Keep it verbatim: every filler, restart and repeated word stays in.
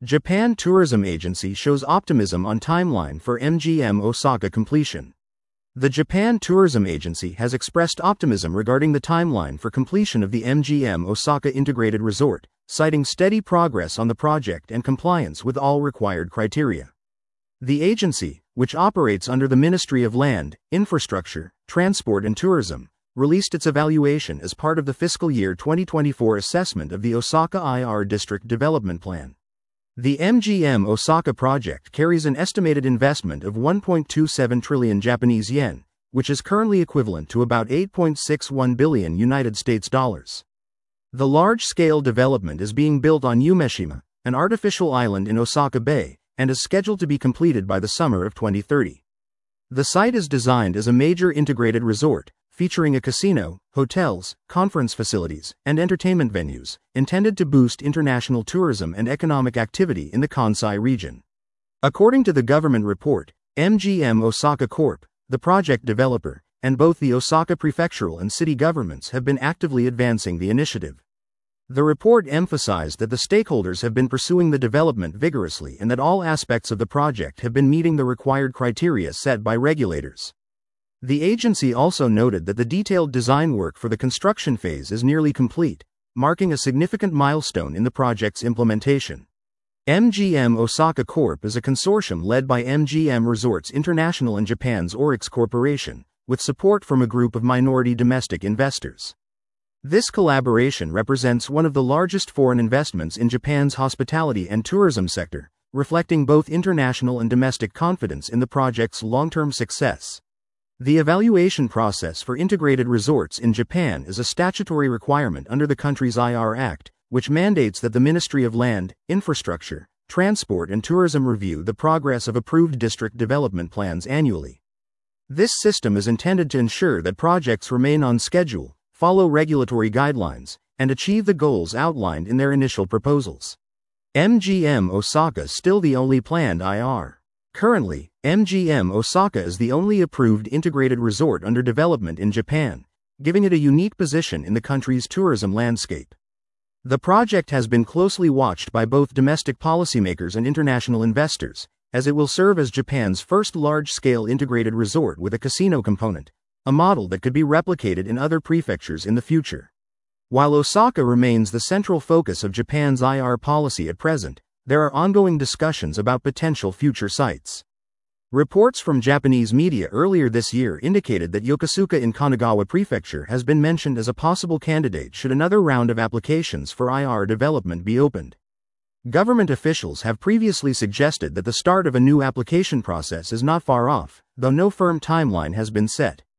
Japan Tourism Agency shows optimism on timeline for M G M Osaka completion. The Japan Tourism Agency has expressed optimism regarding the timeline for completion of the M G M Osaka Integrated Resort, citing steady progress on the project and compliance with all required criteria. The agency, which operates under the Ministry of Land, Infrastructure, Transport and Tourism, released its evaluation as part of the fiscal year twenty twenty-four assessment of the Osaka I R District Development Plan. The M G M Osaka project carries an estimated investment of one point two seven trillion Japanese yen, which is currently equivalent to about eight point six one billion United States dollars. The large-scale development is being built on Umeshima, an artificial island in Osaka Bay, and is scheduled to be completed by the summer of twenty thirty. The site is designed as a major integrated resort, featuring a casino, hotels, conference facilities, and entertainment venues, intended to boost international tourism and economic activity in the Kansai region. According to the government report, M G M Osaka Corp, the project developer, and both the Osaka prefectural and city governments have been actively advancing the initiative. The report emphasized that the stakeholders have been pursuing the development vigorously and that all aspects of the project have been meeting the required criteria set by regulators. The agency also noted that the detailed design work for the construction phase is nearly complete, marking a significant milestone in the project's implementation. M G M Osaka Corp is a consortium led by M G M Resorts International and Japan's Orix Corporation, with support from a group of minority domestic investors. This collaboration represents one of the largest foreign investments in Japan's hospitality and tourism sector, reflecting both international and domestic confidence in the project's long-term success. The evaluation process for integrated resorts in Japan is a statutory requirement under the country's I R Act, which mandates that the Ministry of Land, Infrastructure, Transport and Tourism review the progress of approved district development plans annually. This system is intended to ensure that projects remain on schedule, follow regulatory guidelines, and achieve the goals outlined in their initial proposals. M G M Osaka is still the only planned I R. Currently, M G M Osaka is the only approved integrated resort under development in Japan, giving it a unique position in the country's tourism landscape. The project has been closely watched by both domestic policymakers and international investors, as it will serve as Japan's first large-scale integrated resort with a casino component, a model that could be replicated in other prefectures in the future. While Osaka remains the central focus of Japan's I R policy at present, there are ongoing discussions about potential future sites. Reports from Japanese media earlier this year indicated that Yokosuka in Kanagawa Prefecture has been mentioned as a possible candidate should another round of applications for I R development be opened. Government officials have previously suggested that the start of a new application process is not far off, though no firm timeline has been set.